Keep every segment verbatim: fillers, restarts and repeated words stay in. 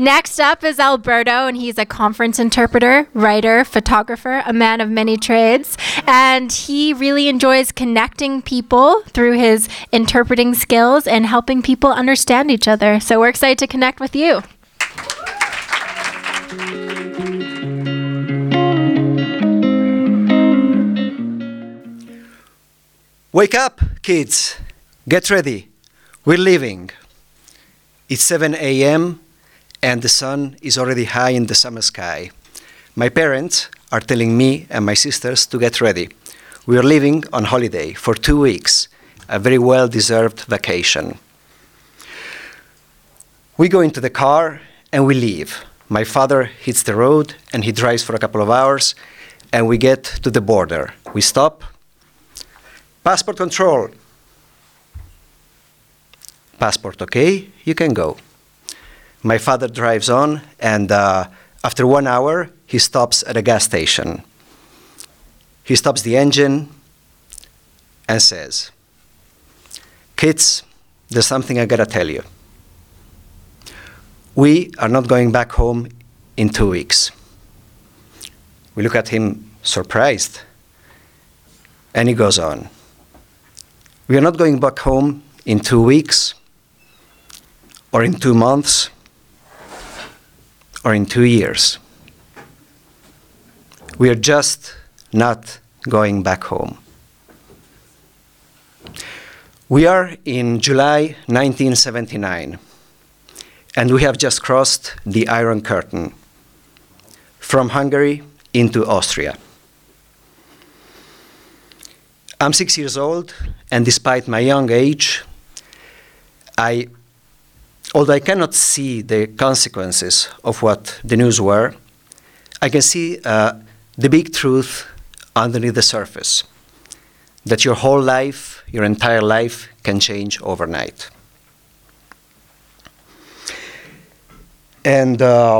Next up is Alberto, and he's a conference interpreter, writer, photographer, a man of many trades, and he really enjoys connecting people through his interpreting skills and helping people understand each other. So we're excited to connect with you. Wake up, kids. Get ready. We're leaving. It's seven a.m. and the sun is already high in the summer sky. My parents are telling me and my sisters to get ready. We are leaving on holiday for two weeks, a very well-deserved vacation. We go into the car and we leave. My father hits the road and he drives for a couple of hours and we get to the border. We stop. Passport control. Passport okay, you can go. My father drives on, and uh, after one hour, he stops at a gas station. He stops the engine and says, "Kids, there's something I gotta tell you. We are not going back home in two weeks." We look at him surprised, and he goes on. "We are not going back home in two weeks, or in two months, or in two years. We are just not going back home." We are in July nineteen seventy-nine, and we have just crossed the Iron Curtain from Hungary into Austria. I'm six years old, and despite my young age, I, although I cannot see the consequences of what the news were, I can see uh, the big truth underneath the surface, that your whole life, your entire life, can change overnight. And uh,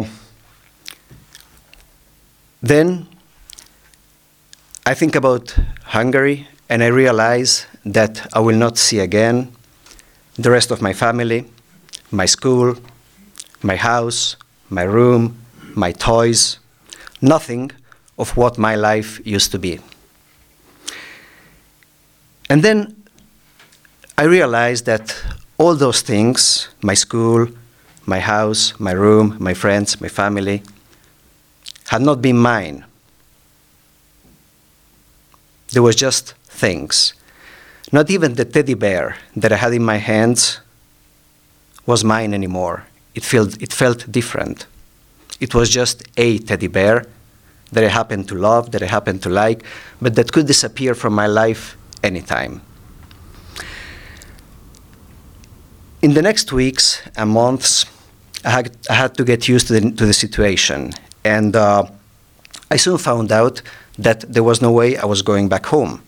then I think about Hungary, and I realize that I will not see again the rest of my family, my school, my house, my room, my toys, nothing of what my life used to be. And then I realized that all those things, my school, my house, my room, my friends, my family, had not been mine. They were just things. Not even the teddy bear that I had in my hands was mine anymore. It felt, it felt different. It was just a teddy bear that I happened to love, that I happened to like, but that could disappear from my life anytime. In the next weeks and months, I had, I had to get used to the, to the situation. And uh, I soon found out that there was no way I was going back home.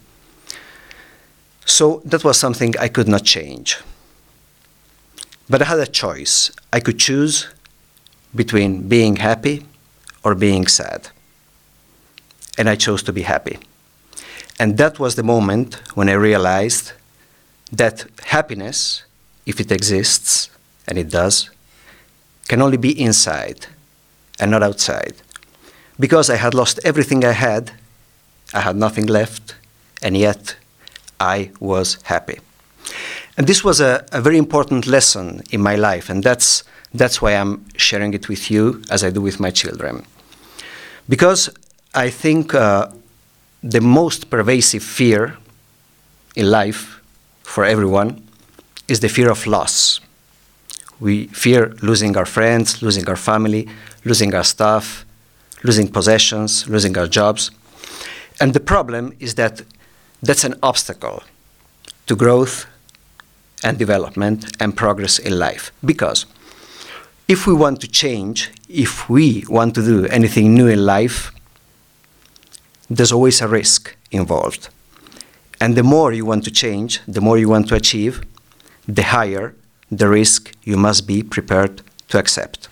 So that was something I could not change. But I had a choice. I could choose between being happy or being sad. And I chose to be happy. And that was the moment when I realized that happiness, if it exists, and it does, can only be inside and not outside. Because I had lost everything I had, I had nothing left, and yet I was happy. And this was a, a very important lesson in my life, and that's, that's why I'm sharing it with you as I do with my children. Because I think uh, the most pervasive fear in life for everyone is the fear of loss. We fear losing our friends, losing our family, losing our stuff, losing possessions, losing our jobs. And the problem is that that's an obstacle to growth and development and progress in life. Because if we want to change, if we want to do anything new in life, there's always a risk involved. And the more you want to change, the more you want to achieve, the higher the risk you must be prepared to accept.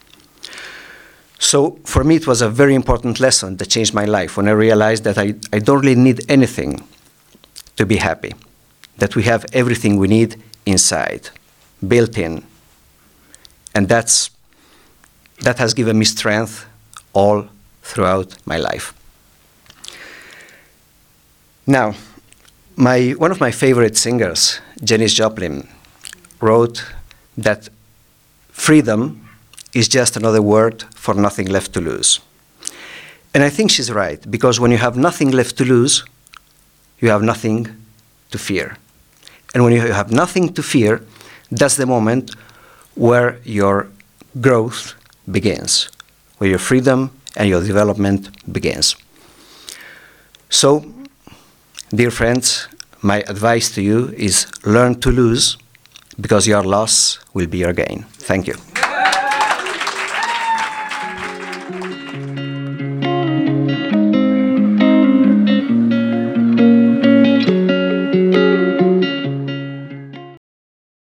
So for me, it was a very important lesson that changed my life when I realized that I, I don't really need anything to be happy, that we have everything we need inside, built in. And that's that has given me strength all throughout my life. Now, my, one of my favorite singers, Janis Joplin, wrote that freedom is just another word for nothing left to lose. And I think she's right, because when you have nothing left to lose, you have nothing to fear. And when you have nothing to fear, that's the moment where your growth begins, where your freedom and your development begins. So, dear friends, my advice to you is learn to lose, because your loss will be your gain. Thank you.